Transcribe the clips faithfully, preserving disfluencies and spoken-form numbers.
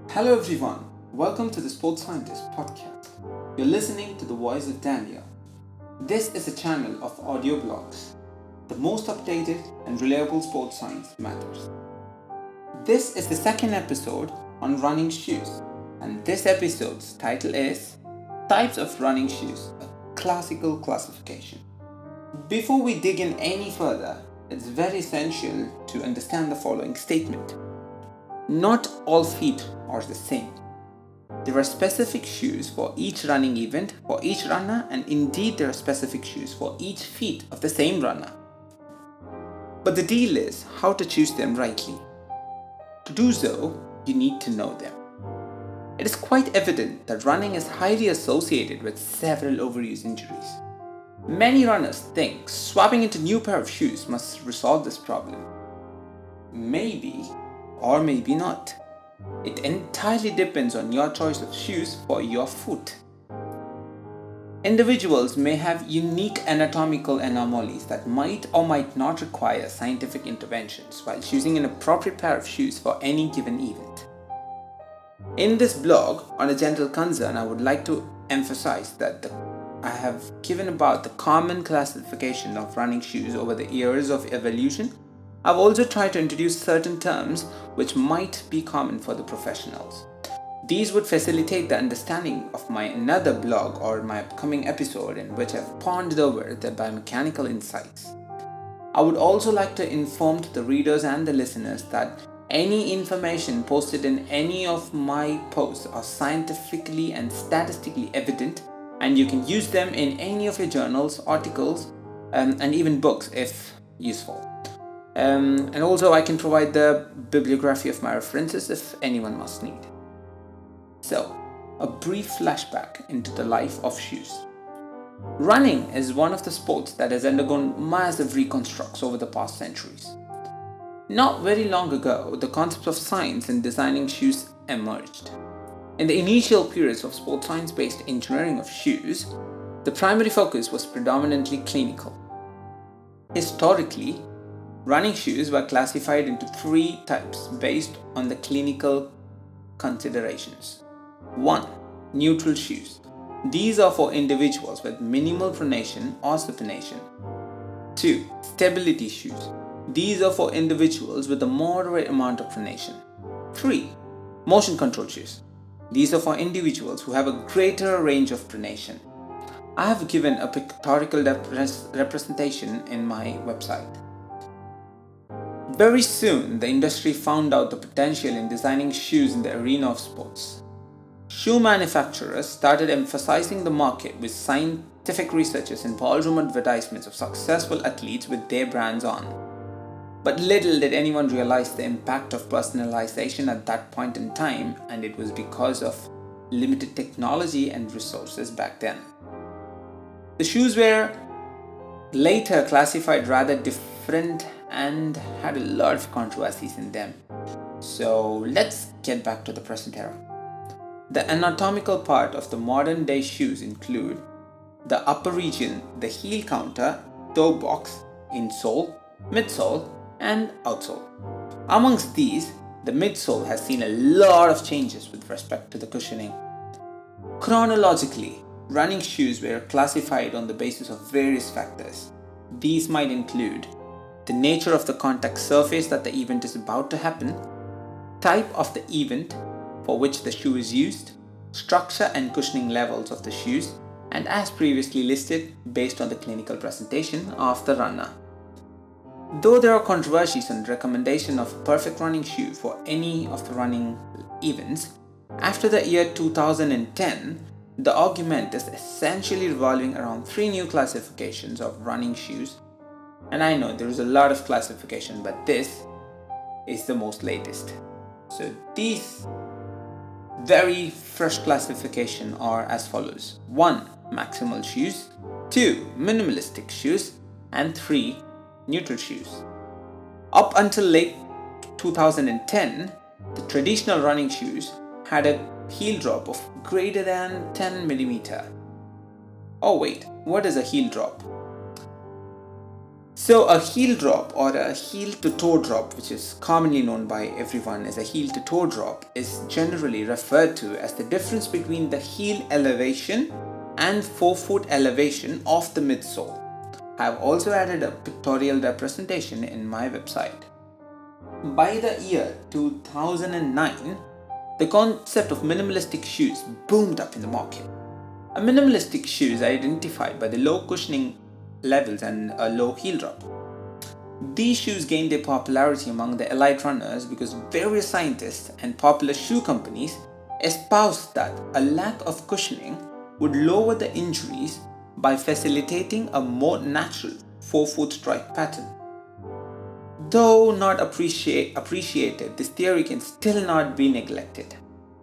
Hello everyone, welcome to the Sports Scientist podcast. You're listening to the voice of Daniel. This is a channel of audio blogs. The most updated and reliable sports science matters. This is the second episode on running shoes, and this episode's title is Types of Running Shoes, a classical classification. Before we dig in any further, it's very essential to understand the following statement. Not all feet are the same. There are specific shoes for each running event, for each runner, and indeed there are specific shoes for each feet of the same runner. But the deal is how to choose them rightly. To do so, you need to know them. It is quite evident that running is highly associated with several overuse injuries. Many runners think swapping into a new pair of shoes must resolve this problem. Maybe, or maybe not. It entirely depends on your choice of shoes for your foot. Individuals may have unique anatomical anomalies that might or might not require scientific interventions while choosing an appropriate pair of shoes for any given event. In this blog, on a general concern, I would like to emphasize that the, I have given about the common classification of running shoes over the years of evolution. I've also tried to introduce certain terms which might be common for the professionals. These would facilitate the understanding of my another blog or my upcoming episode in which I've pondered over the biomechanical insights. I would also like to inform to the readers and the listeners that any information posted in any of my posts are scientifically and statistically evident, and you can use them in any of your journals, articles, um, and even books if useful. Um, and also I can provide the bibliography of my references if anyone must need. So, a brief flashback into the life of shoes. Running is one of the sports that has undergone massive reconstructs over the past centuries. Not very long ago, the concept of science in designing shoes emerged. In the initial periods of sports science-based engineering of shoes, the primary focus was predominantly clinical. Historically, running shoes were classified into three types based on the clinical considerations. one. Neutral shoes. These are for individuals with minimal pronation or supination. two. Stability shoes. These are for individuals with a moderate amount of pronation. three. Motion control shoes. These are for individuals who have a greater range of pronation. I have given a pictorial rep- representation in my website. Very soon, the industry found out the potential in designing shoes in the arena of sports. Shoe manufacturers started emphasizing the market with scientific researches and ballroom advertisements of successful athletes with their brands on. But little did anyone realize the impact of personalization at that point in time, and it was because of limited technology and resources back then. The shoes were later classified rather different and had a lot of controversies in them. So let's get back to the present era. The anatomical part of the modern day shoes include the upper region, the heel counter, toe box, insole, midsole, and outsole. Amongst these, the midsole has seen a lot of changes with respect to the cushioning. Chronologically, running shoes were classified on the basis of various factors. These might include the nature of the contact surface that the event is about to happen, type of the event for which the shoe is used, structure and cushioning levels of the shoes, and as previously listed, based on the clinical presentation of the runner. Though there are controversies on the recommendation of a perfect running shoe for any of the running events, after the year two thousand ten, the argument is essentially revolving around three new classifications of running shoes. And I know there is a lot of classification, but this is the most latest. So these very fresh classification are as follows. one. Maximal shoes. two. Minimalistic shoes. And three. Neutral shoes. Up until late two thousand ten, the traditional running shoes had a heel drop of greater than ten millimeters. Oh wait, what is a heel drop? So a heel drop or a heel to toe drop, which is commonly known by everyone as a heel to toe drop, is generally referred to as the difference between the heel elevation and forefoot elevation of the midsole. I have also added a pictorial representation in my website. By the year two thousand nine, the concept of minimalistic shoes boomed up in the market. A minimalistic shoe is identified by the low cushioning levels and a low heel drop. These shoes gained their popularity among the elite runners because various scientists and popular shoe companies espoused that a lack of cushioning would lower the injuries by facilitating a more natural forefoot strike pattern. Though not appreciate, appreciated, this theory can still not be neglected.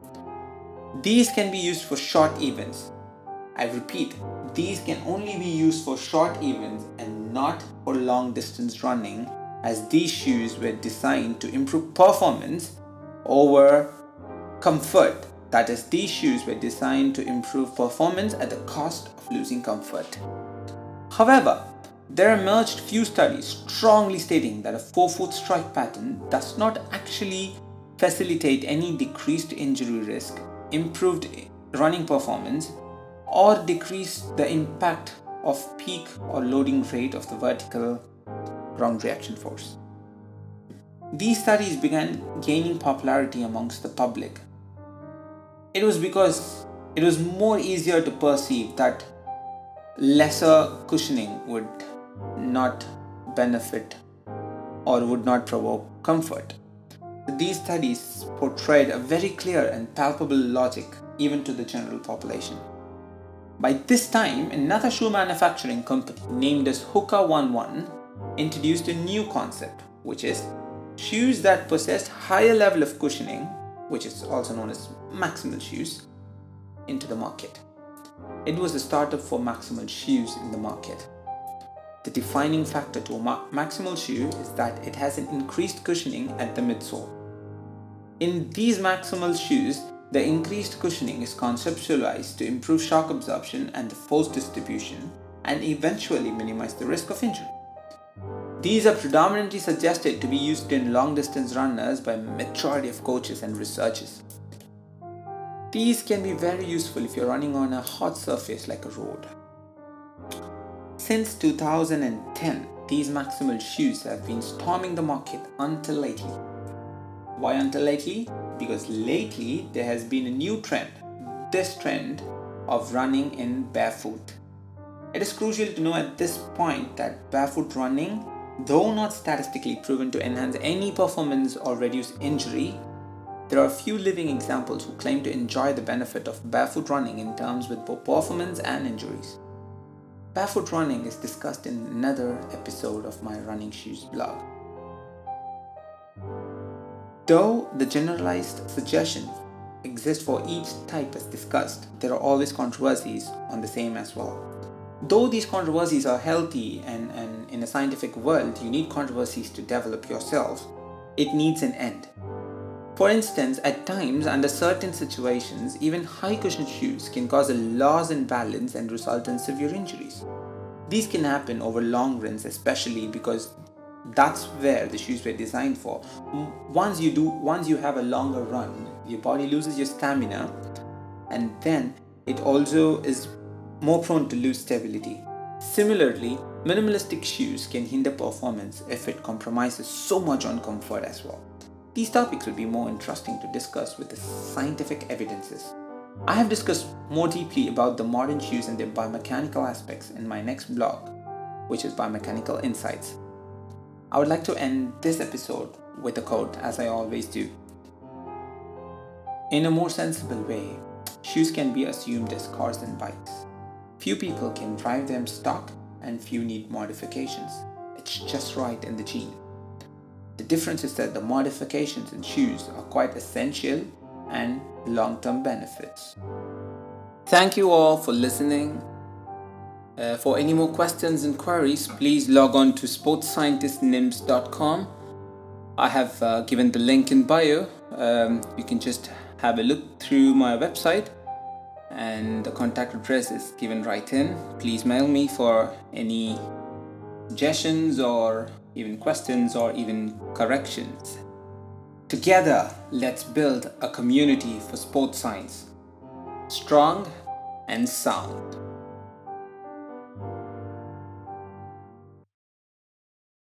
These can be used for short events. I repeat, these can only be used for short events and not for long distance running, as these shoes were designed to improve performance over comfort. That is, these shoes were designed to improve performance at the cost of losing comfort. However, there emerged few studies strongly stating that a forefoot strike pattern does not actually facilitate any decreased injury risk, improved running performance, or decrease the impact of peak or loading rate of the vertical ground reaction force. These studies began gaining popularity amongst the public. It was because it was more easier to perceive that lesser cushioning would not benefit or would not provoke comfort. These studies portrayed a very clear and palpable logic even to the general population. By this time, another shoe manufacturing company named as Hoka One One introduced a new concept, which is shoes that possessed higher level of cushioning, which is also known as maximal shoes, into the market. It was the startup for maximal shoes in the market. The defining factor to a ma- maximal shoe is that it has an increased cushioning at the midsole. In these maximal shoes, the increased cushioning is conceptualized to improve shock absorption and the force distribution and eventually minimize the risk of injury. These are predominantly suggested to be used in long distance runners by majority of coaches and researchers. These can be very useful if you're running on a hot surface like a road. Since two thousand ten, these maximal shoes have been storming the market until lately. Why until lately? Because lately there has been a new trend, this trend of running in barefoot. It is crucial to know at this point that barefoot running, though not statistically proven to enhance any performance or reduce injury, there are a few living examples who claim to enjoy the benefit of barefoot running in terms with both performance and injuries. Barefoot running is discussed in another episode of my Running Shoes blog. Though the generalized suggestions exist for each type as discussed, there are always controversies on the same as well. Though these controversies are healthy and, and in a scientific world you need controversies to develop yourself, it needs an end. For instance, at times under certain situations, even high cushion shoes can cause a loss in balance and result in severe injuries. These can happen over long runs, especially because that's where the shoes were designed for. Once you do, once you have a longer run, your body loses your stamina, and then it also is more prone to lose stability. Similarly, minimalistic shoes can hinder performance if it compromises so much on comfort as well. These topics would be more interesting to discuss with the scientific evidences. I have discussed more deeply about the modern shoes and their biomechanical aspects in my next blog, which is Biomechanical Insights. I would like to end this episode with a quote, as I always do. In a more sensible way, shoes can be assumed as cars and bikes. Few people can drive them stock and few need modifications. It's just right in the gene. The difference is that the modifications in shoes are quite essential and long-term benefits. Thank you all for listening. Uh, for any more questions and queries, please log on to sports scientist nims dot com. I have uh, given the link in bio. Um, you can just have a look through my website, and the contact address is given right in. Please mail me for any suggestions or even questions or even corrections. Together, let's build a community for sports science, strong and sound.